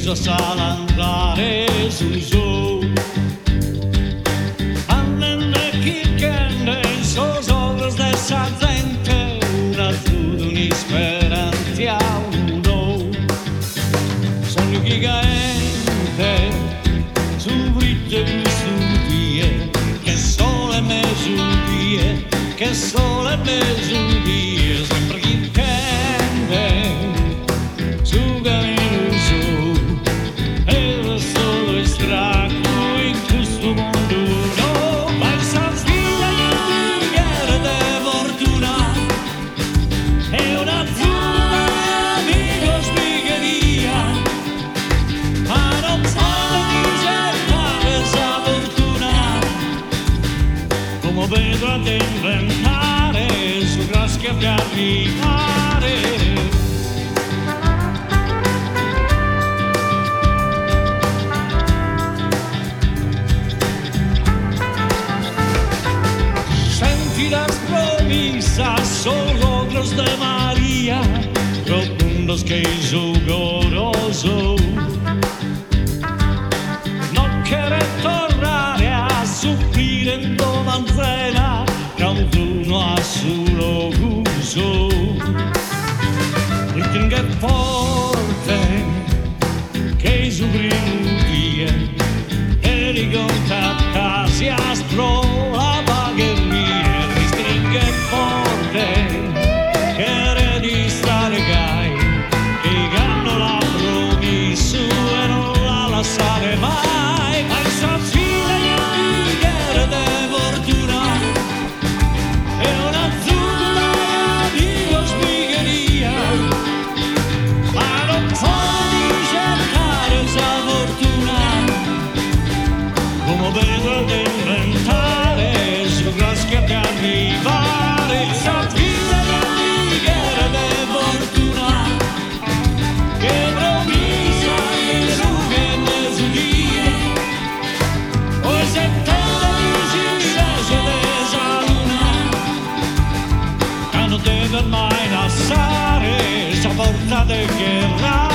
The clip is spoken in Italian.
so andare sul show. Andan de chickende, so solos de sa gente, una zuda, un'isperanti a uno. Sogno gigante, su britte su die, che sole me su die, che sole me su die, sempre chi intende, su cammino su, e lo solo estratto in questo mondo, no, pensa sveglia di guerra de fortuna, è una zona amico spigheria, ma non può disertare esa fortuna, come vedo ad inventare su grasche per arrivare. Las promesas son logros de María, profundos que hizo goroso. No quiere tornare a soffrire in domanzena, cantuno a suo uso. Il che forte, che su primo dia, e riconta casi a strola pagheria. Sare mai, pensa figlia di guerra de fortuna, è una zona di spigheria, ma non può cercare esa fortuna, come vedo ad inventare su grasche di arrivare, pensa figlia di guerra de fortuna, che promessa che su mai lasciare esa porta de guerra.